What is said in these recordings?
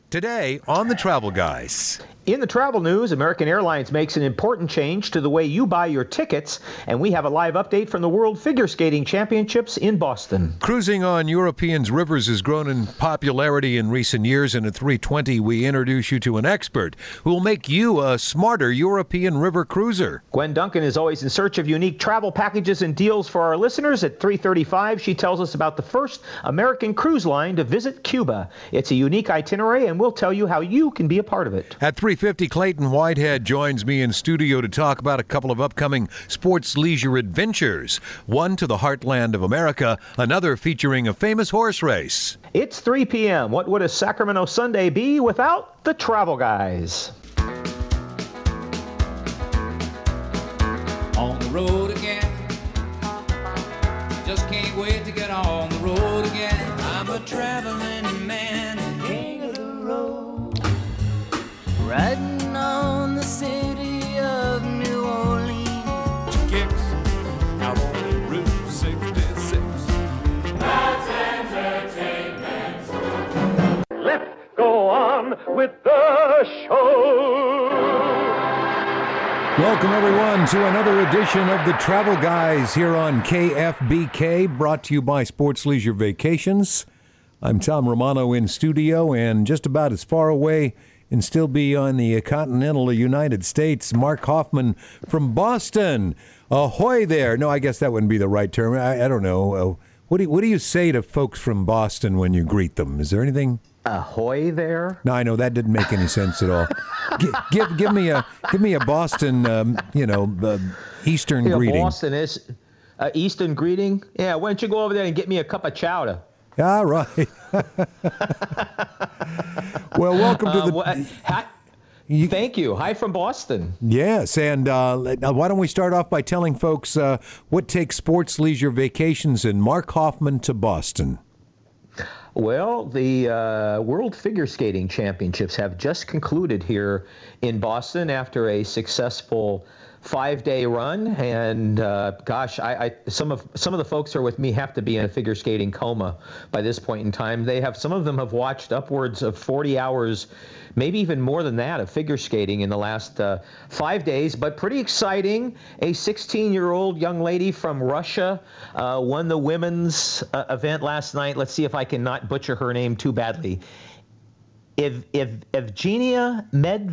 Today on The Travel Guys. In the travel news, American Airlines makes an important change to the way you buy your tickets, and we have a live update from the World Figure Skating Championships in Boston. Cruising on Europeans' rivers has grown in popularity in recent years, and at 3:20 we introduce you to an expert who will make you a smarter European river cruiser. Gwen Duncan is always in search of unique travel packages and deals for our listeners. At 3:35, she tells us about the first American cruise line to visit Cuba. It's a unique itinerary, and we'll tell you how you can be a part of it. At 3:50, Clayton Whitehead joins me in studio to talk about a couple of upcoming sports leisure adventures. One to the heartland of America, another featuring a famous horse race. It's 3 p.m. What would a Sacramento Sunday be without the Travel Guys? On the road again. Just can't wait to get on the road again. I'm a traveling man, king of the road. Riding on the city of New Orleans. Kicks out on Route 66. That's entertainment. Let's go on with the show. Welcome, everyone, to another edition of The Travel Guys here on KFBK, brought to you by Sports Leisure Vacations. I'm Tom Romano in studio, and just about as far away and still be on the continental United States, Mark Hoffman from Boston. Ahoy there. No, I guess that wouldn't be the right term. I don't know. What do you say to folks from Boston when you greet them? Is there anything? Ahoy there? No, I know that didn't make any sense at all. Give me a Boston, Eastern greeting. Boston is Eastern greeting. Yeah, why don't you go over there and get me a cup of chowder? All right. Well, welcome to the... Thank you. Hi from Boston. Yes, and why don't we start off by telling folks what takes Sports Leisure Vacations and Mark Hoffman to Boston? Well, the World Figure Skating Championships have just concluded here in Boston after a successful 5-day run, and some of the folks who are with me have to be in a figure skating coma by this point in time. Some of them have watched upwards of 40 hours, maybe even more than that, of figure skating in the last 5 days, but pretty exciting. A 16-year-old young lady from Russia won the women's event last night. Let's see if I can not butcher her name too badly. Evgenia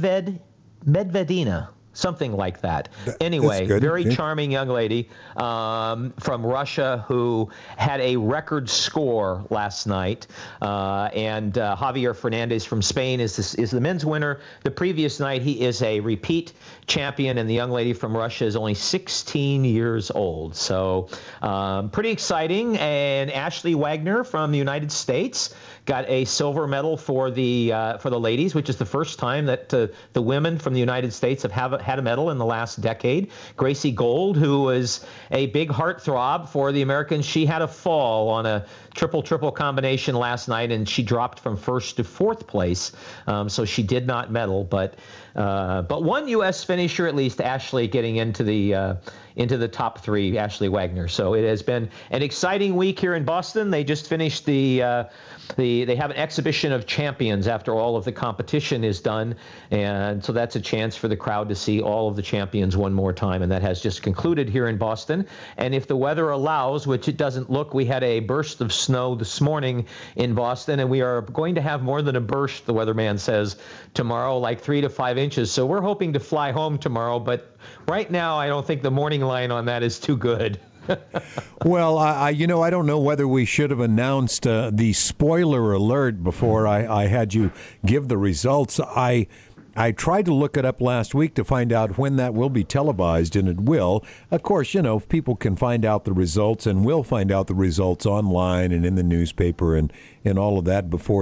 Medvedina. Something like that. Anyway, very charming young lady from Russia who had a record score last night. And Javier Fernandez from Spain is the men's winner. The previous night, he is a repeat champion, and the young lady from Russia is only 16 years old. So pretty exciting. And Ashley Wagner from the United States got a silver medal for the ladies, which is the first time that the women from the United States have had a medal in the last decade. Gracie Gold, who was a big heartthrob for the Americans, she had a fall on a triple combination last night, and she dropped from first to fourth place, so she did not medal. But one U.S. finisher, at least, Ashley, getting into the top three, Ashley Wagner. So it has been an exciting week here in Boston. They just finished they have an exhibition of champions after all of the competition is done, and so that's a chance for the crowd to see all of the champions one more time, and that has just concluded here in Boston. And if the weather allows, which it doesn't look, we had a burst of snow this morning in Boston, and we are going to have more than a burst, the weatherman says, tomorrow, like 3 to 5 inches. So we're hoping to fly home tomorrow, but right now I don't think the morning line on that is too good. Well, I don't know whether we should have announced the spoiler alert before I had you give the results. I tried to look it up last week to find out when that will be televised, and it will. Of course, people can find out the results, and will find out the results online and in the newspaper and all of that before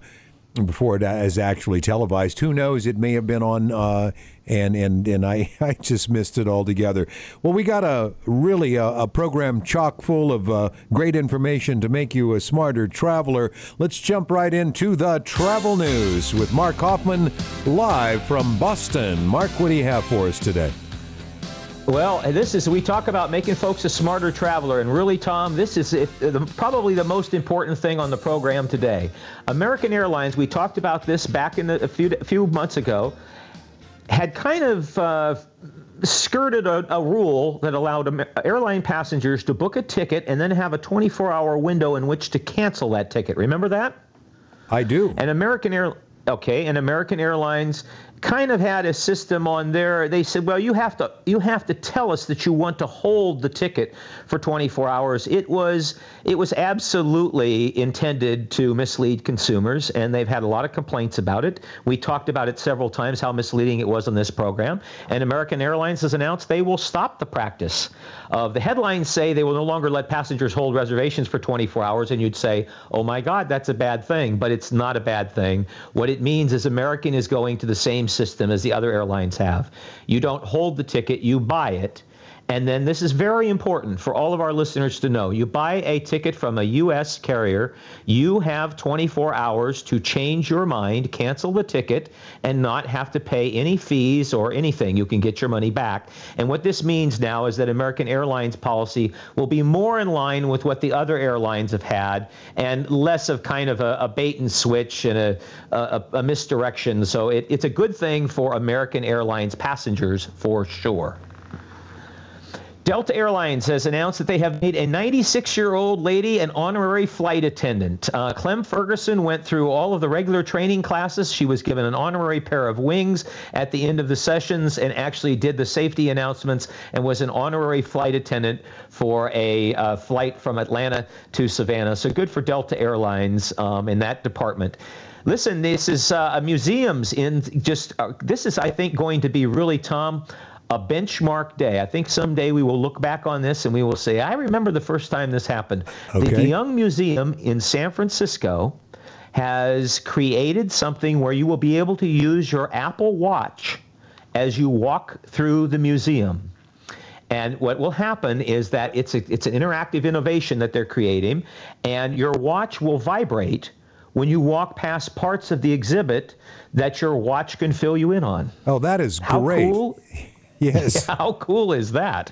it is actually televised. Who knows? It may have been on, and I just missed it altogether. Well, we got a program chock full of great information to make you a smarter traveler. Let's jump right into the travel news with Mark Hoffman live from Boston. Mark, what do you have for us today? Well, we talk about making folks a smarter traveler, and really, Tom, this is probably the most important thing on the program today. American Airlines, we talked about this back in a few months ago, had kind of skirted a rule that allowed airline passengers to book a ticket and then have a 24-hour window in which to cancel that ticket. Remember that? I do. And American Airlines kind of had a system on there. They said, well, you have to tell us that you want to hold the ticket for 24 hours. It was absolutely intended to mislead consumers, and they've had a lot of complaints about it. We talked about it several times, how misleading it was on this program. And American Airlines has announced they will stop the practice. The headlines say they will no longer let passengers hold reservations for 24 hours, and you'd say, oh my God, that's a bad thing. But it's not a bad thing. What it means is American is going to the same system as the other airlines have. You don't hold the ticket, you buy it. And then this is very important for all of our listeners to know. You buy a ticket from a U.S. carrier, you have 24 hours to change your mind, cancel the ticket, and not have to pay any fees or anything. You can get your money back. And what this means now is that American Airlines policy will be more in line with what the other airlines have had and less of kind of a bait and switch and a misdirection. So it's a good thing for American Airlines passengers for sure. Delta Airlines has announced that they have made a 96-year-old lady an honorary flight attendant. Clem Ferguson went through all of the regular training classes. She was given an honorary pair of wings at the end of the sessions and actually did the safety announcements and was an honorary flight attendant for a flight from Atlanta to Savannah. So good for Delta Airlines in that department. Listen, this is museums this is, I think, going to be really, Tom, a benchmark day. I think someday we will look back on this and we will say, I remember the first time this happened. Okay. The DeYoung Museum in San Francisco has created something where you will be able to use your Apple Watch as you walk through the museum. And what will happen is that it's an interactive innovation that they're creating, and your watch will vibrate when you walk past parts of the exhibit that your watch can fill you in on. Oh, that is great. How cool? Yes. How cool is that?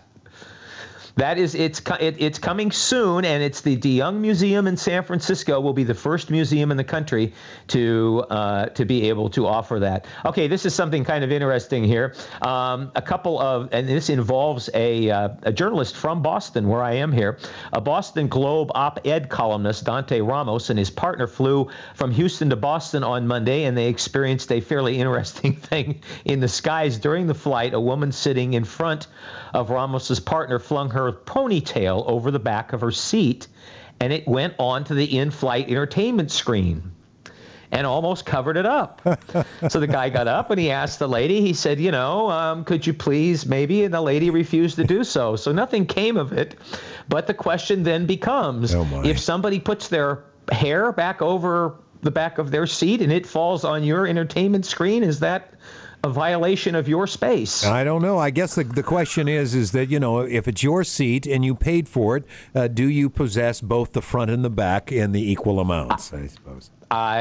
It's coming soon, and it's the DeYoung Museum in San Francisco will be the first museum in the country to be able to offer that. Okay, this is something kind of interesting here. And this involves a journalist from Boston, where I am here. A Boston Globe op-ed columnist, Dante Ramos, and his partner flew from Houston to Boston on Monday, and they experienced a fairly interesting thing in the skies during the flight. A woman sitting in front of Ramos's partner flung her ponytail over the back of her seat, and it went onto the in-flight entertainment screen and almost covered it up. So the guy got up and he asked the lady, he said, could you please maybe? And the lady refused to do so. So nothing came of it. But the question then becomes, if somebody puts their hair back over the back of their seat and it falls on your entertainment screen, is that a violation of your space? I don't know. I guess the question is that, if it's your seat and you paid for it, do you possess both the front and the back in the equal amounts, I suppose?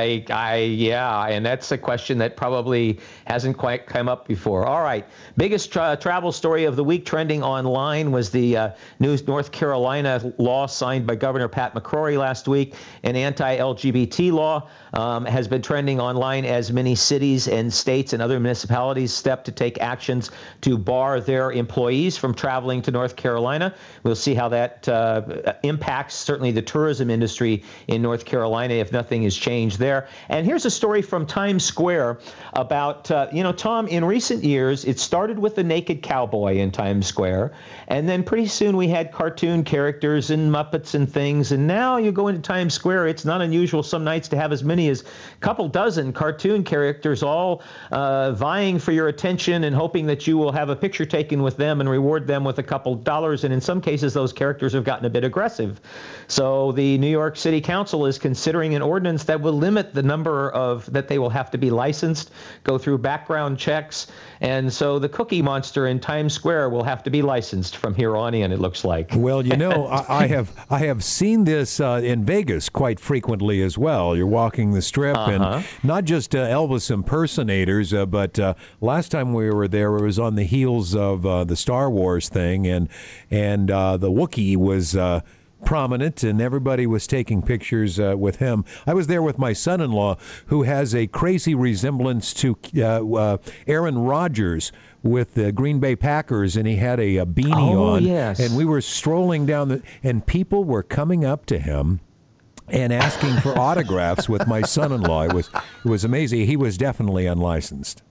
Yeah, and that's a question that probably hasn't quite come up before. All right, biggest travel story of the week trending online was the North Carolina law signed by Governor Pat McCrory last week. An anti-LGBT law has been trending online as many cities and states and other municipalities step to take actions to bar their employees from traveling to North Carolina. We'll see how that impacts certainly the tourism industry in North Carolina if nothing is changed there. And here's a story from Times Square about, Tom, in recent years, it started with the naked cowboy in Times Square, and then pretty soon we had cartoon characters and Muppets and things, and now you go into Times Square, it's not unusual some nights to have as many as a couple dozen cartoon characters all vying for your attention and hoping that you will have a picture taken with them and reward them with a couple dollars, and in some cases those characters have gotten a bit aggressive. So the New York City Council is considering an ordinance that will will limit the number of that they will have to be licensed, go through background checks, and so the Cookie Monster in Times Square will have to be licensed from here on in, it looks like. Well, I have seen this in Vegas quite frequently as well. You're walking the Strip, and not just Elvis impersonators, but last time we were there, it was on the heels of the Star Wars thing, and the Wookiee was prominent, and everybody was taking pictures with him. I was there with my son-in-law, who has a crazy resemblance to Aaron Rodgers with the Green Bay Packers, and he had a beanie on. Yes. And we were strolling down, and people were coming up to him and asking for autographs with my son-in-law. It was amazing. He was definitely unlicensed.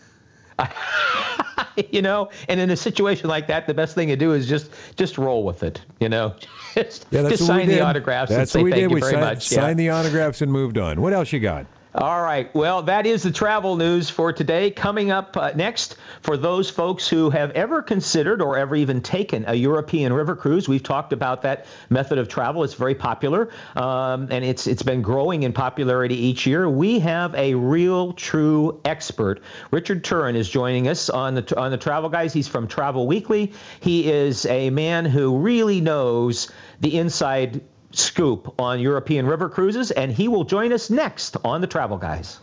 And in a situation like that, the best thing to do is just roll with it, Just sign the autographs and say thank you very much. Signed the autographs and moved on. What else you got? All right. Well, that is the travel news for today. Coming up next, for those folks who have ever considered or ever even taken a European river cruise, we've talked about that method of travel. It's very popular, and it's been growing in popularity each year. We have a real, true expert. Richard Turin is joining us on the Travel Guys. He's from Travel Weekly. He is a man who really knows the inside scoop on European river cruises, and he will join us next on the Travel Guys.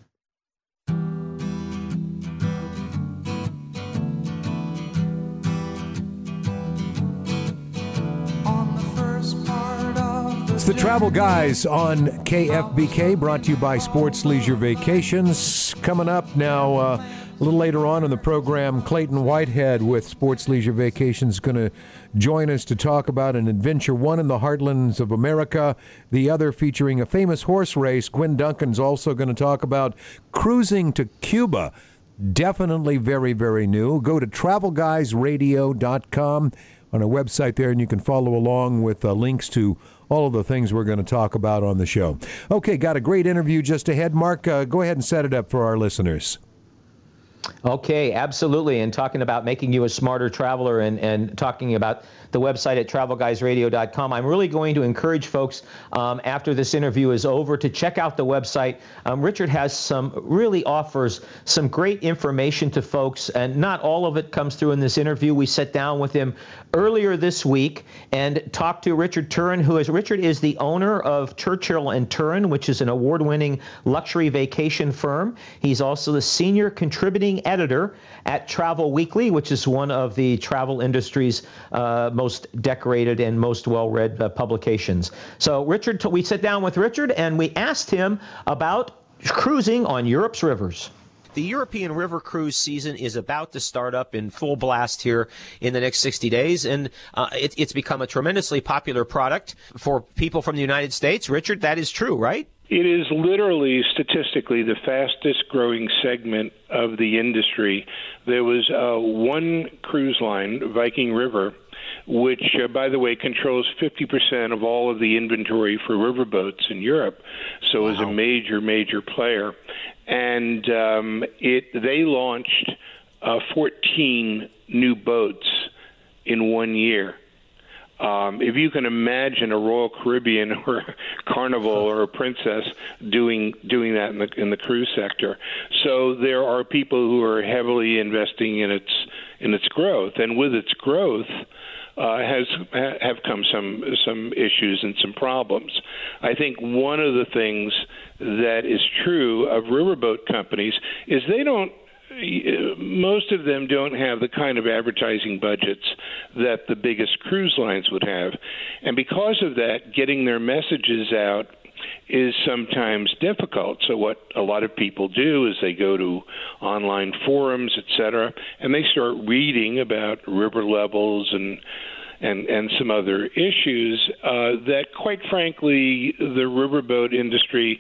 It's the Travel Guys on KFBK, brought to you by Sports Leisure Vacations. Coming up now, a little later on in the program, Clayton Whitehead with Sports Leisure Vacations is going to join us to talk about an adventure, one in the heartlands of America, the other featuring a famous horse race. Gwen Duncan's also going to talk about cruising to Cuba. Definitely very, very new. Go to travelguysradio.com on our website there, and you can follow along with links to all of the things we're going to talk about on the show. Okay, got a great interview just ahead. Mark, go ahead and set it up for our listeners. Okay, absolutely. And talking about making you a smarter traveler and talking about the website at travelguysradio.com, I'm really going to encourage folks after this interview is over to check out the website. Richard offers some great information to folks, and not all of it comes through in this interview. We sat down with him earlier this week and talked to Richard Turin, Richard is the owner of Churchill & Turin, which is an award-winning luxury vacation firm. He's also the senior contributing editor at Travel Weekly, which is one of the travel industry's most decorated and most well-read publications. So we sat down with Richard and we asked him about cruising on Europe's rivers. The European river cruise season is about to start up in full blast here in the next 60 days, and it's become a tremendously popular product for people from the United States. Richard, that is true, right? It is literally, statistically, the fastest growing segment of the industry. There was one cruise line, Viking River, which, by the way, controls 50% of all of the inventory for riverboats in Europe, so is a major, major player. And they launched 14 new boats in 1 year. If you can imagine a Royal Caribbean or a Carnival or a Princess doing that in the cruise sector, so there are people who are heavily investing in its growth, and with its growth have come some issues and some problems. I think one of the things that is true of riverboat companies is most of them don't have the kind of advertising budgets that the biggest cruise lines would have. And because of that, getting their messages out is sometimes difficult. So what a lot of people do is they go to online forums, et cetera, and they start reading about river levels and some other issues that, quite frankly, the riverboat industry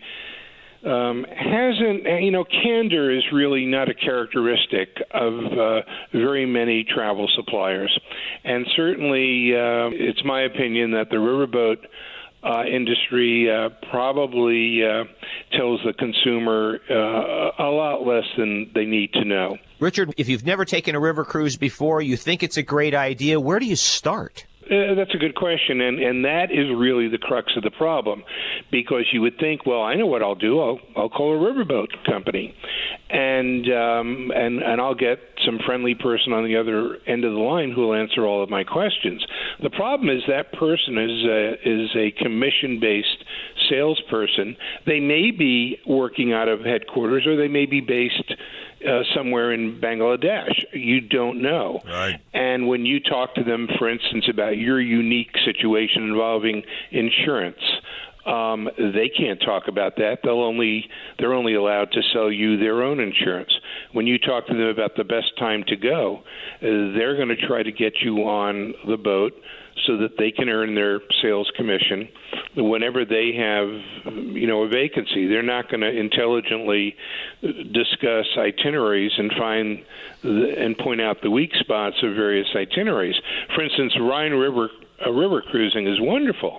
hasn't, candor is really not a characteristic of very many travel suppliers. And certainly it's my opinion that the riverboat industry probably tells the consumer a lot less than they need to know. Richard, if you've never taken a river cruise before, you think it's a great idea, where do you start? That's a good question, and that is really the crux of the problem, because you would think, well, I know what I'll do. I'll call a riverboat company, and I'll get some friendly person on the other end of the line who will answer all of my questions. The problem is that person is a commission-based salesperson. They may be working out of headquarters, or they may be based somewhere in Bangladesh. You don't know. Right. And when you talk to them, for instance, about your unique situation involving insurance, they can't talk about that. They're only allowed to sell you their own insurance. When you talk to them about the best time to go, they're going to try to get you on the boat so that they can earn their sales commission whenever they have, a vacancy. They're not going to intelligently discuss itineraries and and point out the weak spots of various itineraries. For instance, Rhine River cruising is wonderful.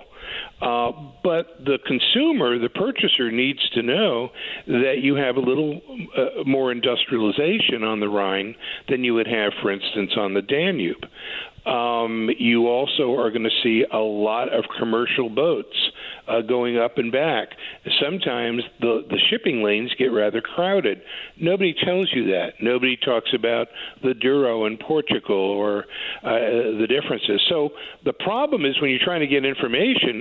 But the consumer, the purchaser, needs to know that you have a little more industrialization on the Rhine than you would have, for instance, on the Danube. You also are going to see a lot of commercial boats going up and back. Sometimes the shipping lanes get rather crowded. Nobody tells you that. Nobody talks about the Douro in Portugal or the differences. So the problem is when you're trying to get information,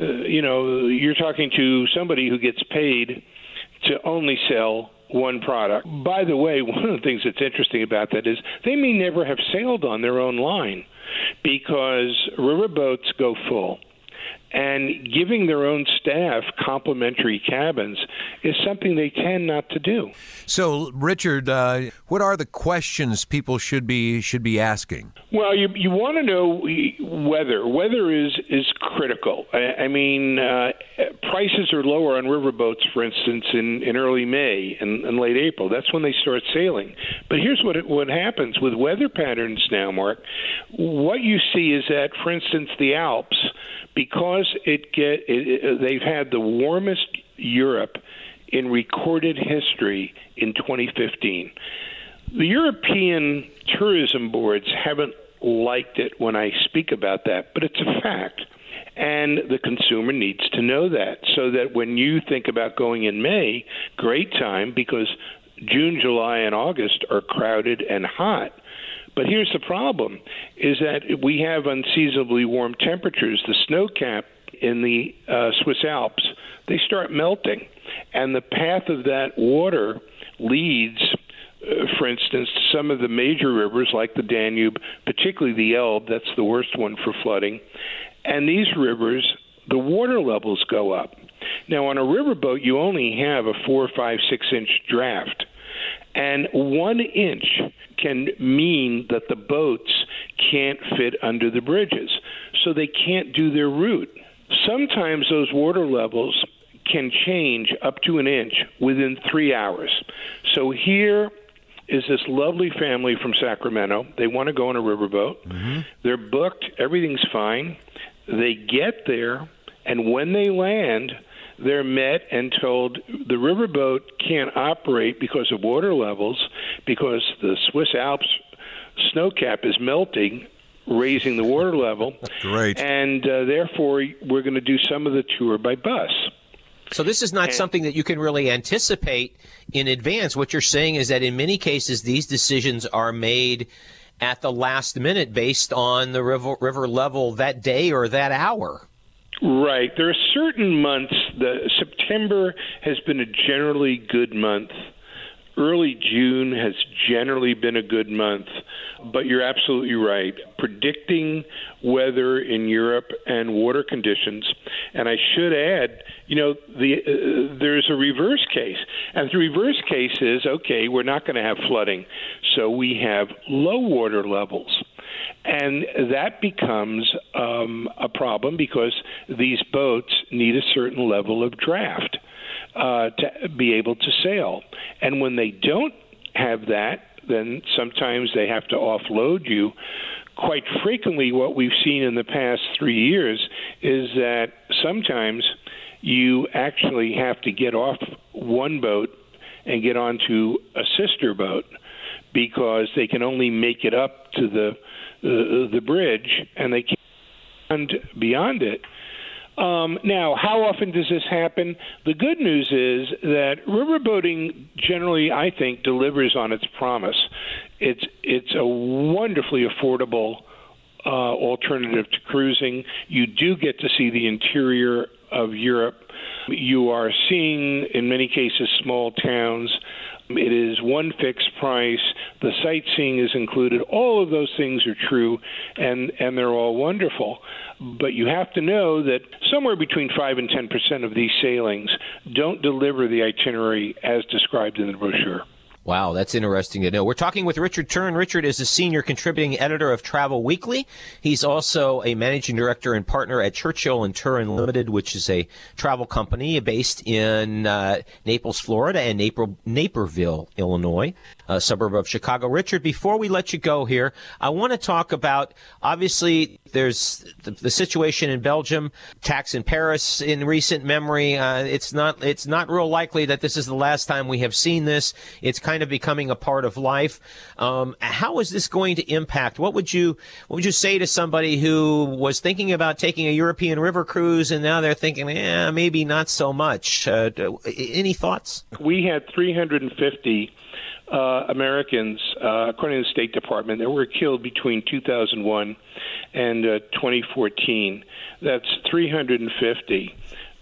you're talking to somebody who gets paid to only sell one product. By the way, one of the things that's interesting about that is they may never have sailed on their own line because riverboats go full. And giving their own staff complimentary cabins is something they tend not to do. So, Richard, what are the questions people should be asking? Well, you want to know weather. Weather is critical. I mean, prices are lower on riverboats, for instance, in early May and late April. That's when they start sailing. But here's what happens with weather patterns now, Mark. What you see is that, for instance, the Alps, because they've had the warmest Europe in recorded history in 2015. The European tourism boards haven't liked it when I speak about that, but it's a fact. And the consumer needs to know that, so that when you think about going in May, great time, because June, July, and August are crowded and hot. But here's the problem, is that we have unseasonably warm temperatures. The snow cap in the Swiss Alps, they start melting. And the path of that water leads, for instance, to some of the major rivers like the Danube, particularly the Elbe. That's the worst one for flooding. And these rivers, the water levels go up. Now, on a riverboat, you only have a 4, 5, 6-inch draft. And 1 inch can mean that the boats can't fit under the bridges, so they can't do their route. Sometimes those water levels can change up to 1 inch within 3 hours. So here is this lovely family from Sacramento. They want to go on a riverboat. Mm-hmm. They're booked. Everything's fine. They get there, and when they land, they're met and told the riverboat can't operate because of water levels, because the Swiss Alps snow cap is melting, raising the water level. Great. And therefore, we're going to do some of the tour by bus. So this is not something that you can really anticipate in advance. What you're saying is that in many cases, these decisions are made at the last minute based on the river level that day or that hour. Right. There are certain months. September has been a generally good month. Early June has generally been a good month. But you're absolutely right. Predicting weather in Europe and water conditions. And I should add, there's a reverse case. And the reverse case is, okay, we're not going to have flooding. So we have low water levels. And that becomes a problem because these boats need a certain level of draft to be able to sail. And when they don't have that, then sometimes they have to offload you. Quite frequently, what we've seen in the past 3 years is that sometimes you actually have to get off one boat and get onto a sister boat because they can only make it up to the bridge, and they can't beyond it. Now, how often does this happen? The good news is that riverboating generally, I think, delivers on its promise. It's a wonderfully affordable alternative to cruising. You do get to see the interior of Europe. You are seeing, in many cases, small towns. It is one fixed price. The sightseeing is included. All of those things are true, and they're all wonderful. But you have to know that somewhere between 5 and 10% of these sailings don't deliver the itinerary as described in the brochure. Wow, that's interesting to know. We're talking with Richard Tern. Richard is a senior contributing editor of Travel Weekly. He's also a managing director and partner at Churchill and Turin Limited, which is a travel company based in Naples, Florida, and Naperville, Illinois, a suburb of Chicago. Richard, before we let you go here, I want to talk about, obviously, there's the situation in Belgium, attacks in Paris in recent memory. It's not real likely that this is the last time we have seen this. It's kind of becoming a part of life. How is this going to impact? What would you say to somebody who was thinking about taking a European river cruise and now they're thinking, maybe not so much? Any thoughts? We had 350 Americans, according to the State Department, that were killed between 2001 and 2014. That's 350.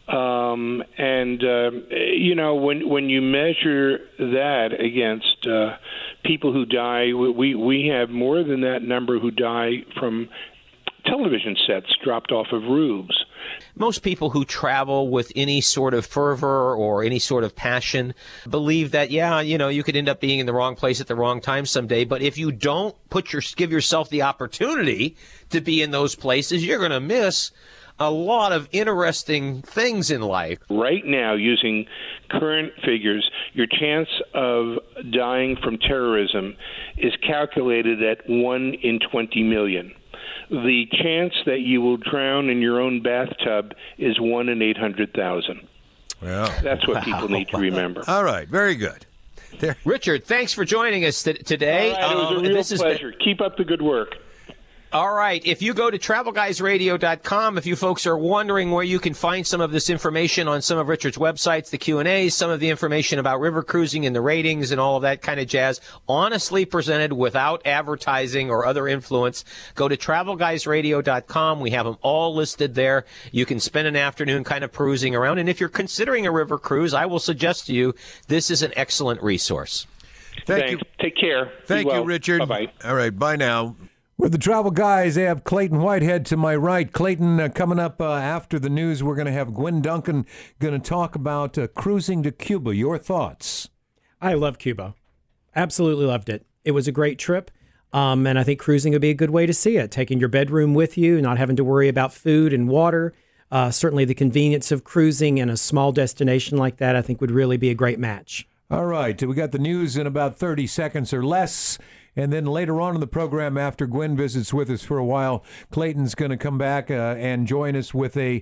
When you measure that against people who die, we have more than that number who die from television sets dropped off of roofs. Most people who travel with any sort of fervor or any sort of passion believe that, you could end up being in the wrong place at the wrong time someday. But if you don't give yourself the opportunity to be in those places, you're going to miss a lot of interesting things in life. Right now, using current figures, your chance of dying from terrorism is calculated at 1 in 20 million. The chance that you will drown in your own bathtub is 1 in 800,000. Well, that's what people need to remember. All right, very good. Richard, thanks for joining us today. All right, it was a real pleasure. Keep up the good work. All right. If you go to TravelGuysRadio.com, if you folks are wondering where you can find some of this information on some of Richard's websites, the Q&As, some of the information about river cruising and the ratings and all of that kind of jazz, honestly presented without advertising or other influence, go to TravelGuysRadio.com. We have them all listed there. You can spend an afternoon kind of perusing around. And if you're considering a river cruise, I will suggest to you this is an excellent resource. Thank you. Take care. Thank you, Richard. Bye-bye. All right, bye now. With the Travel Guys, I have Clayton Whitehead to my right. Clayton, coming up after the news, we're going to have Gwen Duncan going to talk about cruising to Cuba. Your thoughts? I love Cuba. Absolutely loved it. It was a great trip, and I think cruising would be a good way to see it. Taking your bedroom with you, not having to worry about food and water. Certainly the convenience of cruising in a small destination like that, I think, would really be a great match. All right. We got the news in about 30 seconds or less. And then later on in the program, after Gwen visits with us for a while, Clayton's going to come back and join us with a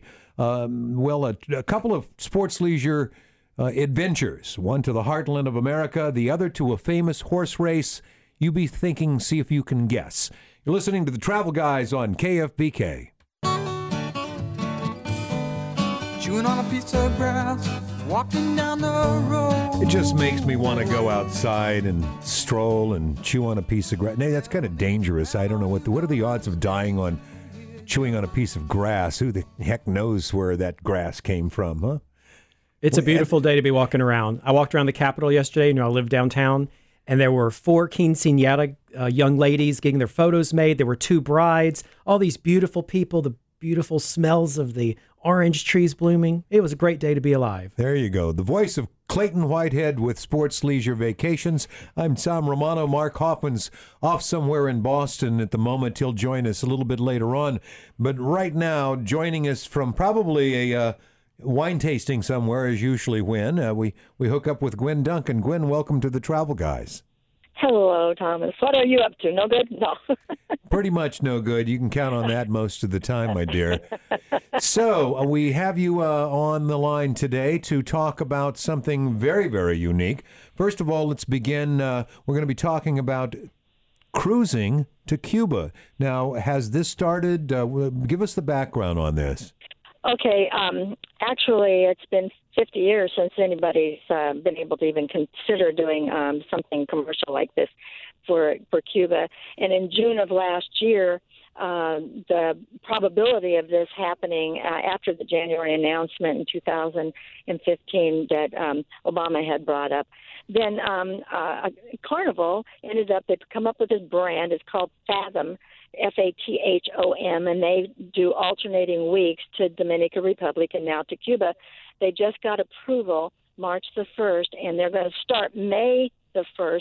couple of sports leisure adventures. One to the heartland of America, the other to a famous horse race. You be thinking, see if you can guess. You're listening to the Travel Guys on KFBK. Chewing on a piece of grass, walking down the road. It just makes me want to go outside and stroll and chew on a piece of grass. Nay, that's kind of dangerous. I don't know what are the odds of dying on chewing on a piece of grass. Who the heck knows where that grass came from, huh? It's a beautiful day to be walking around. I walked around the Capitol yesterday. I live downtown, and there were 4 quinceañera young ladies getting their photos made. There were 2 brides, all these beautiful people, the beautiful smells of the orange trees blooming. It was a great day to be alive. There you go. The voice of Clayton Whitehead with Sports Leisure Vacations. I'm Tom Romano. Mark Hoffman's off somewhere in Boston at the moment. He'll join us a little bit later on. But right now, joining us from probably a wine tasting somewhere, as usually when, we hook up with Gwen Duncan. Gwen, welcome to the Travel Guys. Hello, Thomas. What are you up to? No good? No. Pretty much no good. You can count on that most of the time, my dear. So we have you on the line today to talk about something very, very unique. First of all, let's begin. We're going to be talking about cruising to Cuba. Now, has this started? Give us the background on this. Okay, actually, it's been 50 years since anybody's been able to even consider doing something commercial like this for Cuba. And in June of last year, the probability of this happening after the January announcement in 2015 that Obama had brought up, then Carnival ended up, they've come up with this brand. It's called Fathom, Fathom, and they do alternating weeks to Dominican Republic and now to Cuba. They just got approval March the 1st, and they're going to start May the 1st,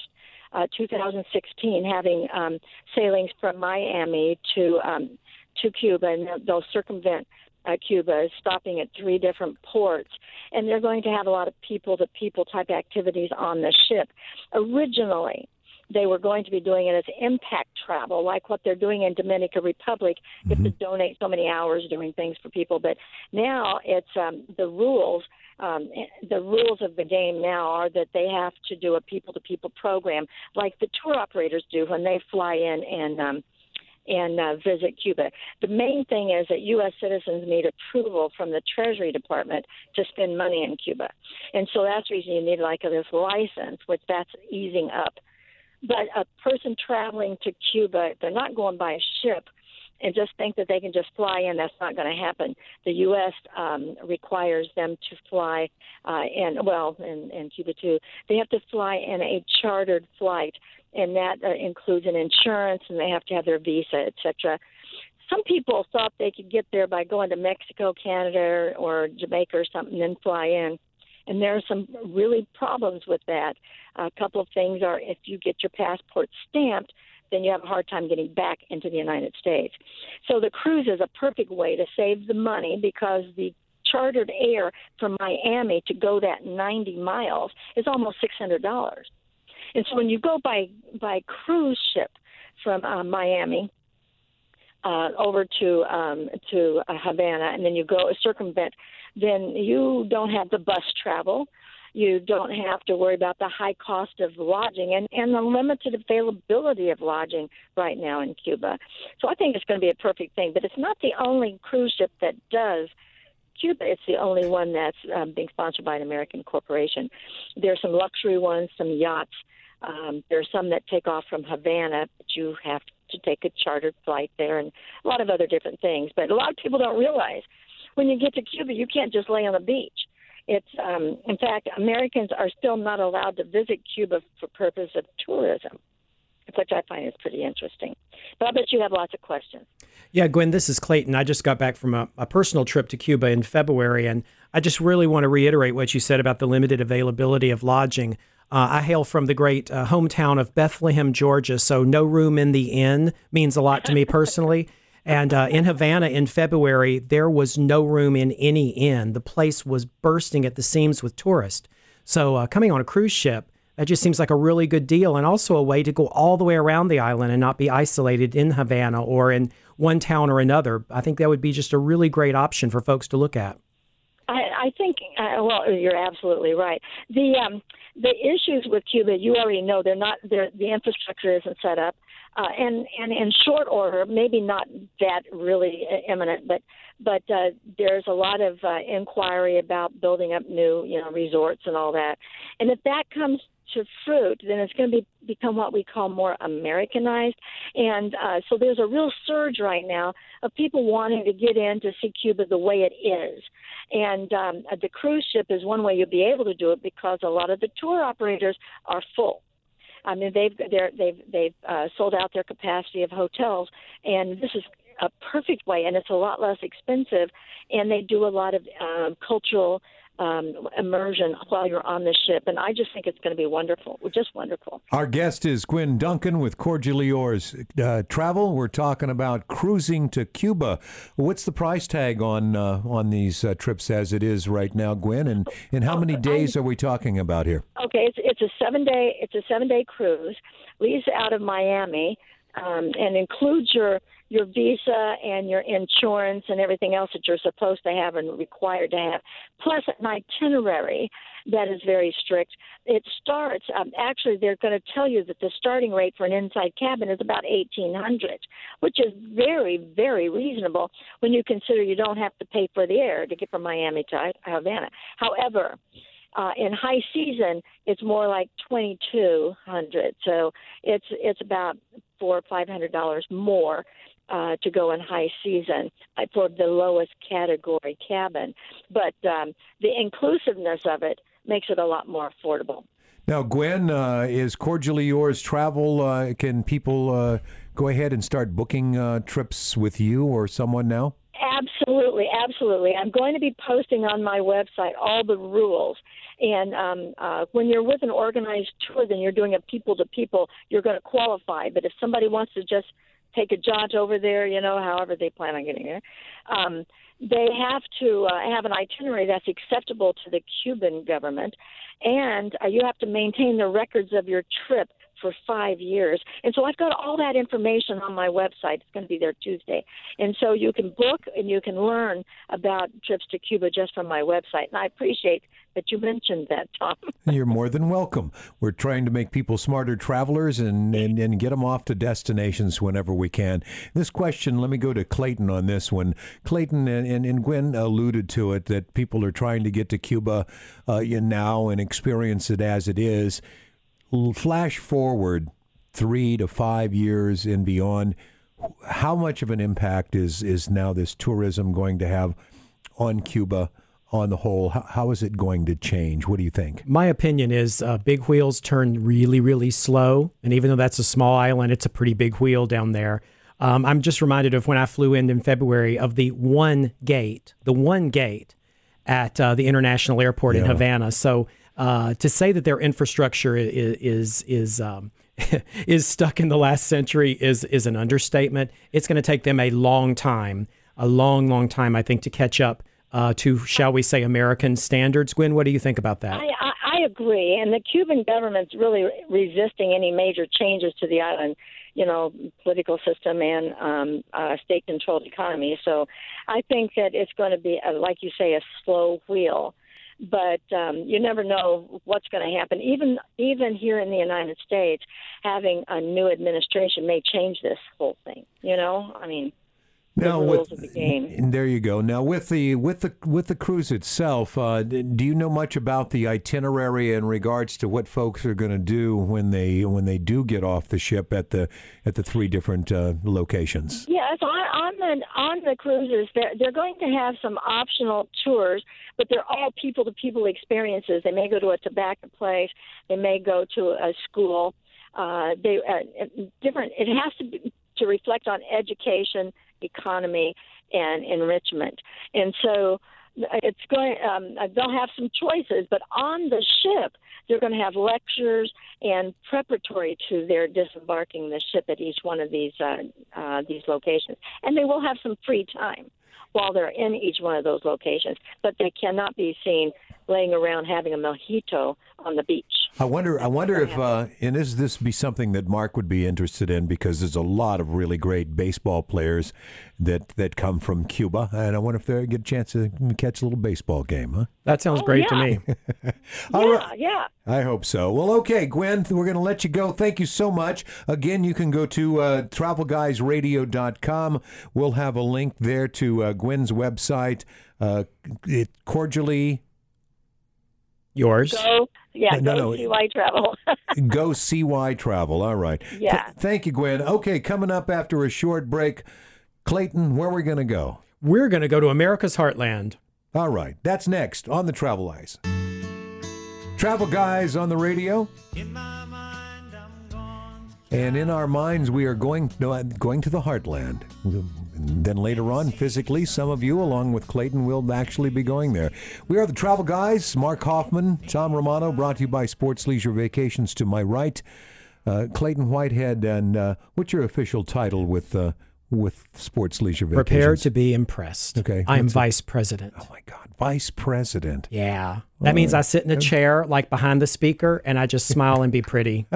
2016, having sailings from Miami to Cuba, and they'll circumvent Cuba, stopping at 3 different ports. And they're going to have a lot of people-to-people type activities on the ship. Originally, they were going to be doing it as impact travel, like what they're doing in Dominican Republic. You have to donate so many hours doing things for people. But now it's the rules. The rules of the game now are that they have to do a people-to-people program, like the tour operators do when they fly in and visit Cuba. The main thing is that U.S. citizens need approval from the Treasury Department to spend money in Cuba. And so that's the reason you need like this license, which that's easing up. But a person traveling to Cuba, they're not going by a ship and just think that they can just fly in. That's not going to happen. The U.S. Requires them to fly, in Cuba too. They have to fly in a chartered flight, and that includes an insurance, and they have to have their visa, etc. Some people thought they could get there by going to Mexico, Canada, or Jamaica or something, and then fly in. And there are some really problems with that. A couple of things are if you get your passport stamped, then you have a hard time getting back into the United States. So the cruise is a perfect way to save the money because the chartered air from Miami to go that 90 miles is almost $600. And so when you go by cruise ship from Miami over to Havana, and then you go circumvent, then you don't have the bus travel. You don't have to worry about the high cost of lodging and the limited availability of lodging right now in Cuba. So I think it's going to be a perfect thing. But it's not the only cruise ship that does Cuba. It's the only one that's being sponsored by an American corporation. There's some luxury ones, some yachts. There's some that take off from Havana, but you have to take a chartered flight there and a lot of other different things. But a lot of people don't realize when you get to Cuba, you can't just lay on the beach. It's in fact, Americans are still not allowed to visit Cuba for purpose of tourism, which I find is pretty interesting. But I bet you have lots of questions. Yeah, Gwen, this is Clayton. I just got back from a personal trip to Cuba in February, and I just really want to reiterate what you said about the limited availability of lodging. I hail from the great hometown of Bethlehem, Georgia, so no room in the inn means a lot to me personally. And in Havana in February, there was no room in any inn. The place was bursting at the seams with tourists. So coming on a cruise ship, that just seems like a really good deal, and also a way to go all the way around the island and not be isolated in Havana or in one town or another. I think that would be just a really great option for folks to look at. I think, well, you're absolutely right. The issues with Cuba, you already know, the infrastructure isn't set up. And in short order, maybe not that really imminent, but there's a lot of inquiry about building up new, resorts and all that. And if that comes to fruit, then it's going to become what we call more Americanized. And so there's a real surge right now of people wanting to get in to see Cuba the way it is. And the cruise ship is one way you'll be able to do it because a lot of the tour operators are full. I mean, they've sold out their capacity of hotels, and this is a perfect way, and it's a lot less expensive, and they do a lot of cultural immersion while you're on the ship, and I just think it's going to be wonderful, just wonderful. Our guest is Gwen Duncan with Cordially Yours Travel. We're talking about cruising to Cuba. What's the price tag on these trips as it is right now, Gwen, and how many days are we talking about here? Okay, it's a 7-day cruise. Leaves out of Miami and includes your visa and your insurance and everything else that you're supposed to have and required to have, plus an itinerary that is very strict. It starts, actually, they're going to tell you that the starting rate for an inside cabin is about $1,800, which is very, very reasonable when you consider you don't have to pay for the air to get from Miami to Havana. However, in high season, it's more like $2,200, so it's about $400 or $500 more to go in high season for the lowest category cabin. But the inclusiveness of it makes it a lot more affordable. Now, Gwen, is Cordially Yours Travel, can people go ahead and start booking trips with you or someone now? Absolutely, absolutely. I'm going to be posting on my website all the rules. And when you're with an organized tour, then you're doing it people-to-people, you're going to qualify. But if somebody wants to just take a jaunt over there, however they plan on getting there, they have to have an itinerary that's acceptable to the Cuban government, and you have to maintain the records of your trip for 5 years. And so I've got all that information on my website. It's going to be there Tuesday. And so you can book and you can learn about trips to Cuba just from my website. And I appreciate that you mentioned that, Tom. You're more than welcome. We're trying to make people smarter travelers and get them off to destinations whenever we can. This question, let me go to Clayton on this one. Clayton and Gwen alluded to it, that people are trying to get to Cuba now and experience it as it is. Flash forward 3 to 5 years and beyond, how much of an impact is now this tourism going to have on Cuba on the whole? How is it going to change? What do you think? My opinion is big wheels turn really, really slow. And even though that's a small island, it's a pretty big wheel down there. I'm just reminded of when I flew in February of the one gate at the international airport in Havana. So to say that their infrastructure is stuck in the last century is an understatement. It's going to take them a long time, I think, to catch up to, shall we say, American standards. Gwen, what do you think about that? I agree, and the Cuban government's really resisting any major changes to the island, political system and state-controlled economy. So I think that it's going to be, like you say, a slow wheel. But you never know what's going to happen. Even here in the United States, having a new administration may change this whole thing. Now, the rules of the game. And there you go. Now, with the cruise itself, do you know much about the itinerary in regards to what folks are going to do when they do get off the ship at the 3 different locations? Yes, on the cruises, they're going to have some optional tours, but they're all people-to-people experiences. They may go to a tobacco place, they may go to a school. Different. It has to reflect on education, economy, and enrichment. And so it's going. They'll have some choices, but on the ship, they're going to have lectures and preparatory to their disembarking the ship at each one of these locations. And they will have some free time while they're in each one of those locations, but they cannot be seen laying around having a mojito on the beach. I wonder if, and is this be something that Mark would be interested in, because there's a lot of really great baseball players that come from Cuba, and I wonder if they get a chance to catch a little baseball game, huh? That sounds great to me. Yeah. I hope so. Well, okay, Gwen, we're going to let you go. Thank you so much. Again, you can go to travelguysradio.com. We'll have a link there to Gwen's website. Cordially Yours. Go CY Travel. Go CY Travel. All right. Yeah. Thank you, Gwen. Okay, coming up after a short break, Clayton, where are we going to go? We're going to go to America's Heartland. All right. That's next on the Travel Eyes. Travel Guys on the radio. In my mind, I'm gone. And in our minds, we are going to the Heartland. And then later on, physically, some of you, along with Clayton, will actually be going there. We are the Travel Guys. Mark Hoffman, Tom Romano, brought to you by Sports Leisure Vacations to my right. Clayton Whitehead, and what's your official title with with Sports Leisure Vacations? Prepare to be impressed. Okay. I am vice president. Oh, my God. Vice president. Yeah. That means I sit in a chair like behind the speaker and I just smile and be pretty.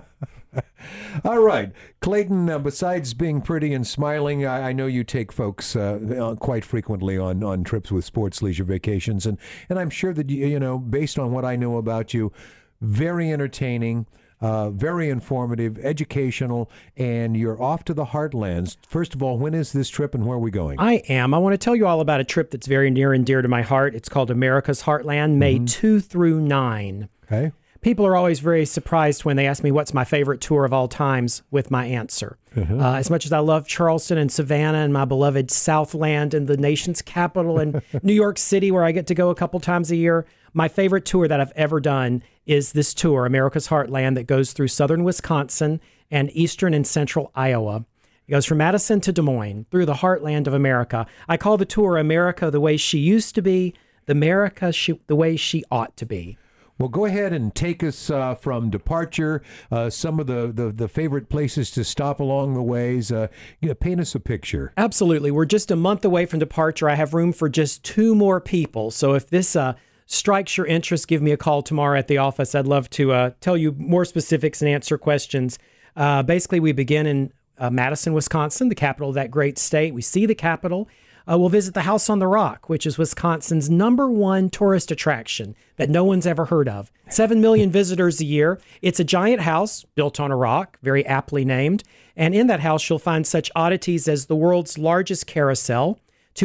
All right. Clayton, besides being pretty and smiling, I know you take folks quite frequently on trips with Sports Leisure Vacations. And I'm sure that, based on what I know about you, very entertaining, very informative, educational, and you're off to the heartlands. First of all, when is this trip and where are we going? I am. I want to tell you all about a trip that's very near and dear to my heart. It's called America's Heartland, May 2 through 9. Okay. People are always very surprised when they ask me what's my favorite tour of all times with my answer. As much as I love Charleston and Savannah and my beloved Southland and the nation's capital and New York City, where I get to go a couple times a year, my favorite tour that I've ever done is this tour, America's Heartland, that goes through southern Wisconsin and eastern and central Iowa. It goes from Madison to Des Moines, through the heartland of America. I call the tour America the way she used to be, America the way she ought to be. Well, go ahead and take us from departure, some of the favorite places to stop along the ways. Paint us a picture. Absolutely. We're just a month away from departure. I have room for just 2 more people. So if this strikes your interest, give me a call tomorrow at the office. I'd love to tell you more specifics and answer questions. Basically, we begin in Madison, Wisconsin, the capital of that great state. We see the capital. We'll visit the House on the Rock, which is Wisconsin's #1 tourist attraction that no one's ever heard of. 7 million visitors a year. It's a giant house built on a rock, very aptly named. And in that house, you'll find such oddities as the world's largest carousel,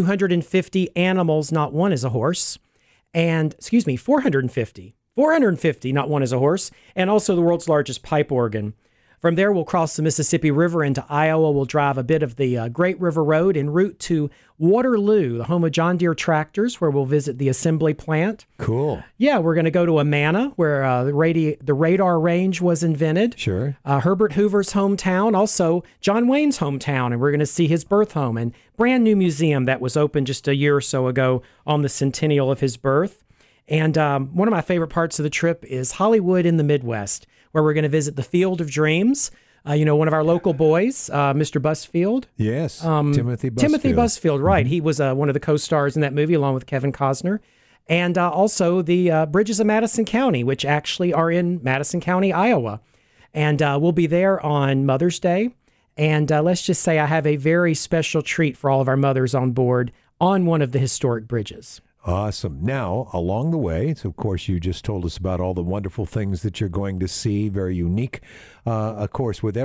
250 animals, not one is a horse, and, 450. 450, not one is a horse, and also the world's largest pipe organ. From there, we'll cross the Mississippi River into Iowa. We'll drive a bit of the Great River Road en route to Waterloo, the home of John Deere tractors, where we'll visit the assembly plant. Cool. Yeah, we're going to go to Amana, where the radar range was invented. Sure. Herbert Hoover's hometown, also John Wayne's hometown, and we're going to see his birth home and brand new museum that was opened just a year or so ago on the centennial of his birth. And one of my favorite parts of the trip is Hollywood in the Midwest, where we're going to visit the Field of Dreams. One of our local boys, Mr. Busfield. Yes, Timothy Busfield. Timothy Busfield, right. He was one of the co-stars in that movie along with Kevin Costner. And also the Bridges of Madison County, which actually are in Madison County, Iowa. And we'll be there on Mother's Day. And let's just say I have a very special treat for all of our mothers on board on one of the historic bridges. Awesome. Now, along the way, so of course, you just told us about all the wonderful things that you're going to see, very unique. Of course, with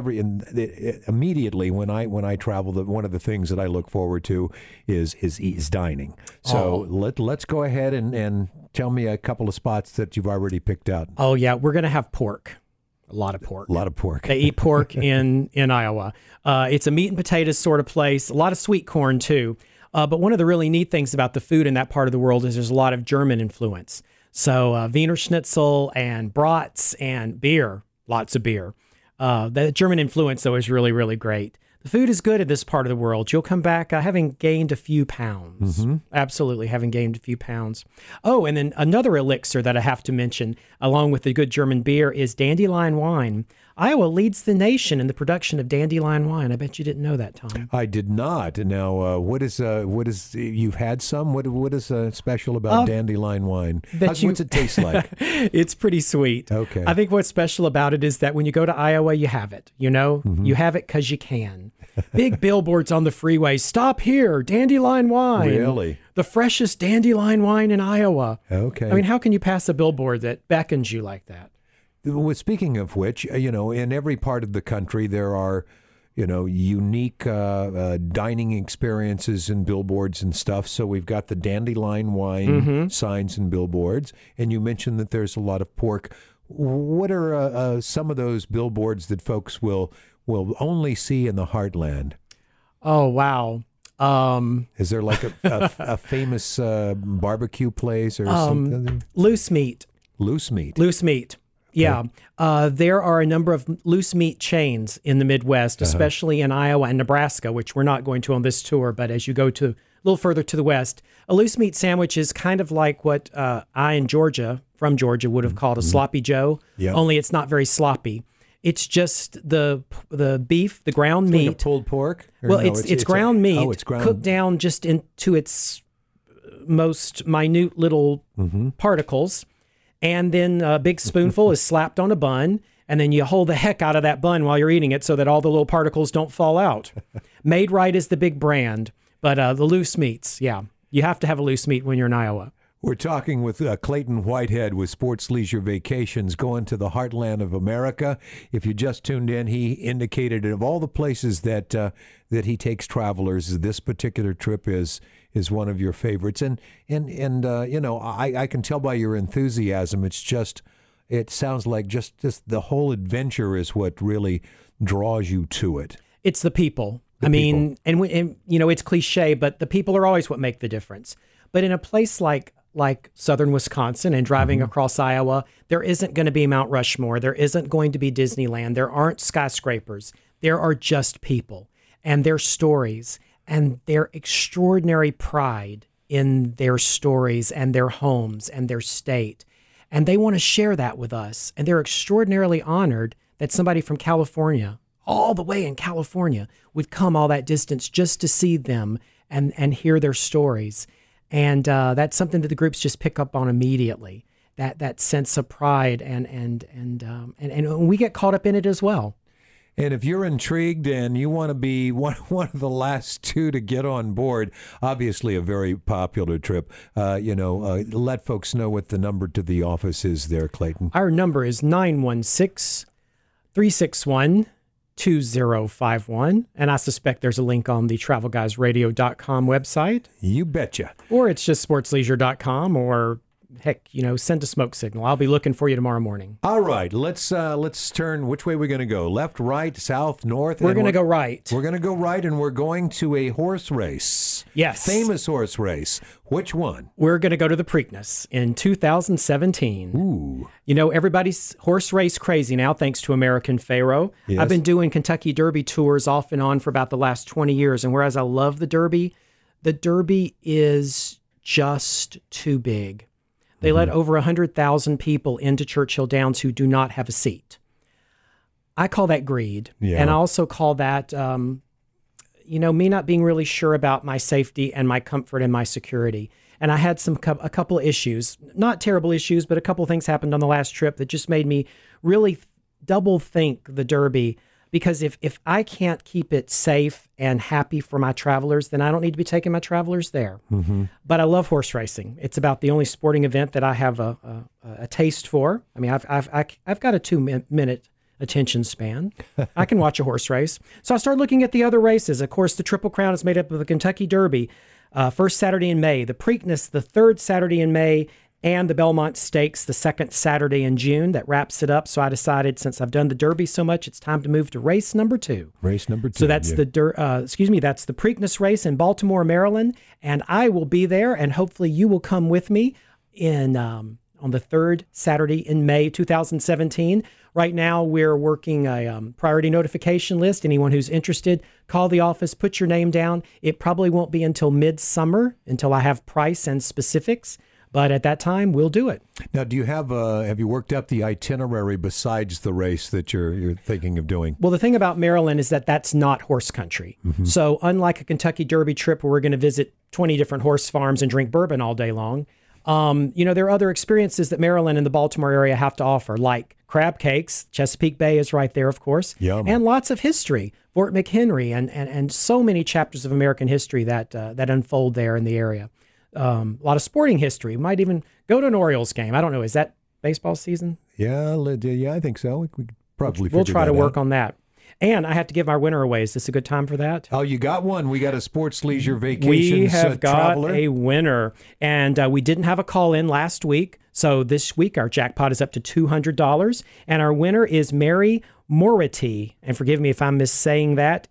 immediately when I travel, one of the things that I look forward to is dining. So let's go ahead and tell me a couple of spots that you've already picked out. Oh, yeah. We're going to have pork. A lot of pork. A lot of pork. They eat pork in Iowa. It's a meat and potatoes sort of place. A lot of sweet corn, too. But one of the really neat things about the food in that part of the world is there's a lot of German influence. So Wiener Schnitzel and brats and beer, lots of beer. The German influence, though, is really, really great. The food is good in this part of the world. You'll come back having gained a few pounds. Mm-hmm. Absolutely, having gained a few pounds. Oh, and then another elixir that I have to mention, along with the good German beer, is dandelion wine. Iowa leads the nation in the production of dandelion wine. I bet you didn't know that, Tom. I did not. Now, what is you've had some? What is special about dandelion wine? What's it taste like? It's pretty sweet. Okay. I think what's special about it is that when you go to Iowa, you have it. Mm-hmm. You have it because you can. Big billboards on the freeway. Stop here, dandelion wine. Really? The freshest dandelion wine in Iowa. Okay. I mean, how can you pass a billboard that beckons you like that? Well, speaking of which, in every part of the country, there are, unique dining experiences and billboards and stuff. So we've got the dandelion wine signs and billboards. And you mentioned that there's a lot of pork. What are some of those billboards that folks will only see in the heartland? Oh, wow. Is there like a famous barbecue place or something? Loose meat. Loose meat. Loose meat. Yeah. There are a number of loose meat chains in the Midwest, especially in Iowa and Nebraska, which we're not going to on this tour. But as you go to a little further to the west, a loose meat sandwich is kind of like what from Georgia, would have called a sloppy Joe, only it's not very sloppy. It's just the beef, the ground meat. Like a pulled pork? Well, no, it's ground meat it's ground cooked down just into its most minute little particles. And then a big spoonful is slapped on a bun. And then you hold the heck out of that bun while you're eating it so that all the little particles don't fall out. Made Right is the big brand. But the loose meats, yeah. You have to have a loose meat when you're in Iowa. We're talking with Clayton Whitehead with Sports Leisure Vacations, going to the heartland of America. If you just tuned in, he indicated of all the places that he takes travelers, this particular trip is one of your favorites. And you know, I can tell by your enthusiasm, it sounds like just the whole adventure is what really draws you to it. It's the people. And you know, it's cliche, but the people are always what make the difference. But in a place like southern Wisconsin and driving across Iowa, there isn't going to be Mount Rushmore. There isn't going to be Disneyland. There aren't skyscrapers. There are just people and their stories and their extraordinary pride in their stories and their homes and their state. And they want to share that with us. And they're extraordinarily honored that somebody from California, all the way in California, would come all that distance just to see them and hear their stories. And that's something that the groups just pick up on immediately. That sense of pride, and we get caught up in it as well. And if you're intrigued and you want to be one of the last two to get on board, obviously a very popular trip, let folks know what the number to the office is there, Clayton. Our number is 916-361-2051, and I suspect there's a link on the TravelGuysRadio.com website. You betcha. Or it's just sportsleisure.com, or heck, send a smoke signal. I'll be looking for you tomorrow morning. All right, let's turn. Which way are we going to go? Left, right, south, north? We're going to go right. We're going to go right, and we're going to a horse race. Yes. Famous horse race. Which one? We're going to go to the Preakness in 2017. Ooh. Everybody's horse race crazy now, thanks to American Pharoah. Yes. I've been doing Kentucky Derby tours off and on for about the last 20 years, and whereas I love the Derby is just too big. They let over 100,000 people into Churchill Downs who do not have a seat. I call that greed. Yeah. And I also call that, me not being really sure about my safety and my comfort and my security. And I had a couple of issues, not terrible issues, but a couple of things happened on the last trip that just made me really double think the Derby. Because if I can't keep it safe and happy for my travelers, then I don't need to be taking my travelers there. Mm-hmm. But I love horse racing. It's about the only sporting event that I have a taste for. I mean, I've got a 2-minute attention span. I can watch a horse race. So I started looking at the other races. Of course, the Triple Crown is made up of the Kentucky Derby, first Saturday in May, the Preakness, the third Saturday in May, and the Belmont Stakes, the second Saturday in June. That wraps it up. So I decided, since I've done the Derby so much, it's time to move to race number 2. Race number 2. So that's that's the Preakness race in Baltimore, Maryland, and I will be there, and hopefully you will come with me on the third Saturday in May 2017. Right now, we're working a priority notification list. Anyone who's interested, call the office, put your name down. It probably won't be until midsummer, until I have price and specifics. But at that time, we'll do it. Now, do you have you worked up the itinerary besides the race that you're thinking of doing? Well, the thing about Maryland is that that's not horse country. Mm-hmm. So unlike a Kentucky Derby trip where we're going to visit 20 different horse farms and drink bourbon all day long, there are other experiences that Maryland and the Baltimore area have to offer, like crab cakes. Chesapeake Bay is right there, of course. Yum. And lots of history. Fort McHenry and so many chapters of American history that unfold there in the area. A lot of sporting history. We might even go to an Orioles game. I don't know. Is that baseball season? Yeah, I think so. We could probably we'll try to work on that. And I have to give our winner away. Is this a good time for that? Oh, you got one. We got a Sports Leisure Vacations We have got traveler. A winner. And we didn't have a call in last week. So this week our jackpot is up to $200. And our winner is Mary Mority. And forgive me if I'm missaying that.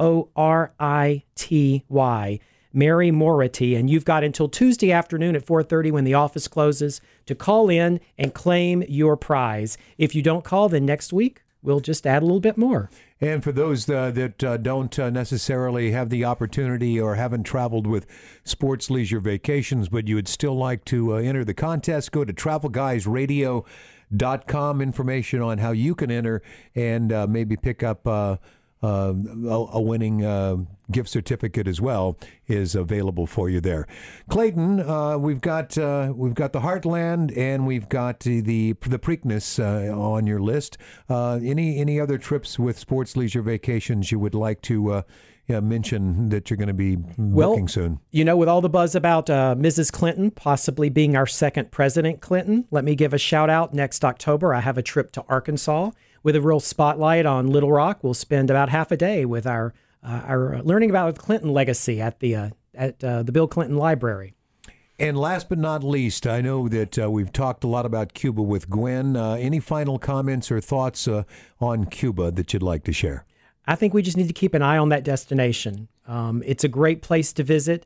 Mority. Mary Mority, and you've got until Tuesday afternoon at 4:30 when the office closes to call in and claim your prize. If you don't call, then next week we'll just add a little bit more. And for those that don't necessarily have the opportunity or haven't traveled with Sports Leisure Vacations, but you would still like to enter the contest, go to TravelGuysRadio.com KFBK.com. Information on how you can enter and maybe pick up a winning gift certificate as well is available for you there. Clayton, we've got the Heartland and we've got the Preakness on your list. Any other trips with Sports Leisure Vacations you would like to mention that you're going to be booking soon? With all the buzz about Mrs. Clinton possibly being our second President Clinton, let me give a shout out. Next October, I have a trip to Arkansas with a real spotlight on Little Rock. We'll spend about half a day with our learning about the Clinton legacy at the Bill Clinton Library. And last but not least, I know that we've talked a lot about Cuba with Gwen. Any final comments or thoughts on Cuba that you'd like to share? I think we just need to keep an eye on that destination. It's a great place to visit.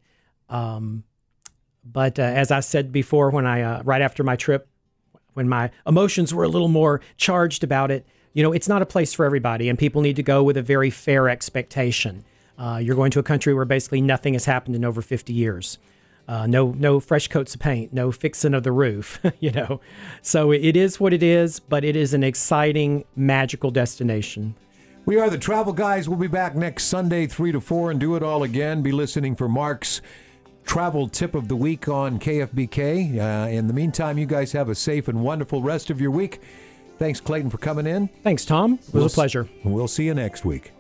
But as I said before, when right after my trip, when my emotions were a little more charged about it, it's not a place for everybody, and people need to go with a very fair expectation. You're going to a country where basically nothing has happened in over 50 years. No fresh coats of paint, no fixing of the roof, So it is what it is, but it is an exciting, magical destination. We are the Travel Guys. We'll be back next Sunday, 3 to 4, and do it all again. Be listening for Mark's travel tip of the week on KFBK. In the meantime, you guys have a safe and wonderful rest of your week. Thanks, Clayton, for coming in. Thanks, Tom. It was a pleasure. We'll see you next week.